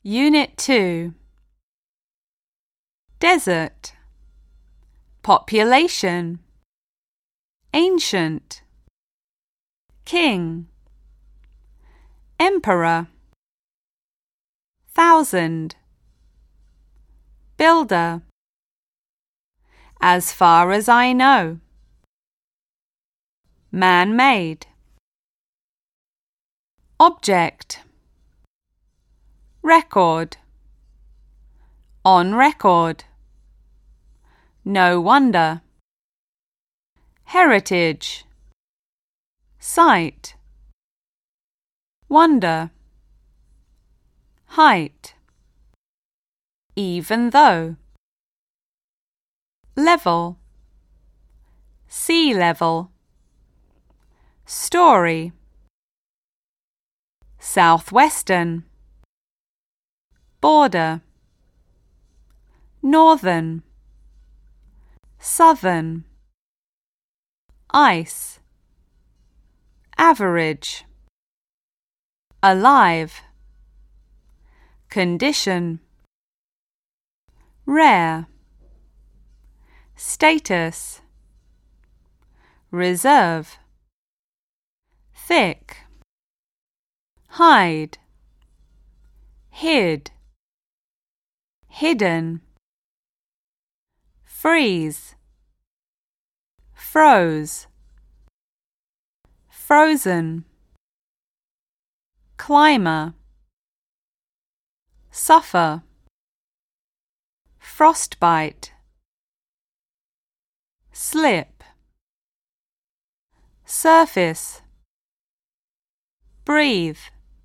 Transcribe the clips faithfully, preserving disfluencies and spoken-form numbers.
Unit two. Desert. Population. Ancient. King. Emperor. Thousand. Builder. As far as I know. Man-made. Object. Record. On record. No wonder. Heritage. Site. Wonder. Height. Even though. Level. Sea level. Story. Southwestern. Border. Northern. Southern. Ice. Average. Alive. Condition. Rare. Status. Reserve. Thick. Hide. Hid. Hidden. Freeze. Froze. Frozen. Climber. Suffer. Frostbite. Slip. Surface. Breathe.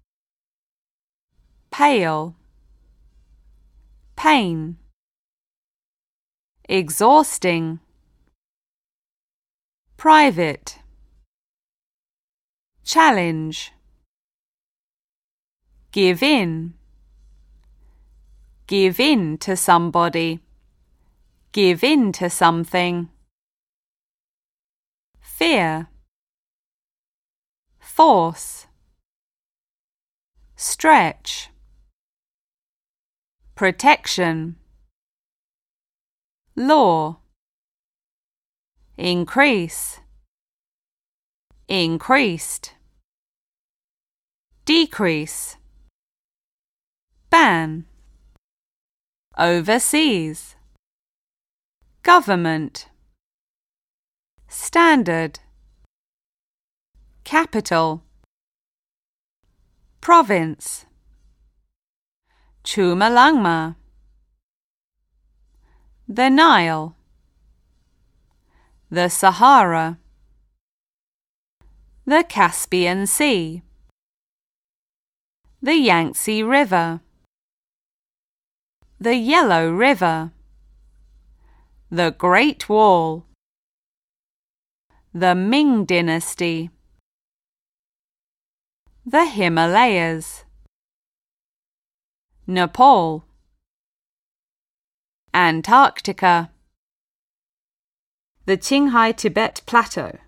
Pale. Pain. Exhausting. Private. Challenge. Give in. Give in to somebody. Give in to something. Fear. Force. Stretch. Protection. Law. Increase. Increased. Decrease. Ban. Overseas. Government. Standard. Capital. Province. Chumalangma. The Nile. The Sahara. The Caspian Sea. The Yangtze River. The Yellow River. The Great Wall. The Ming Dynasty. The Himalayas. Nepal. Antarctica. The Qinghai Tibet Plateau.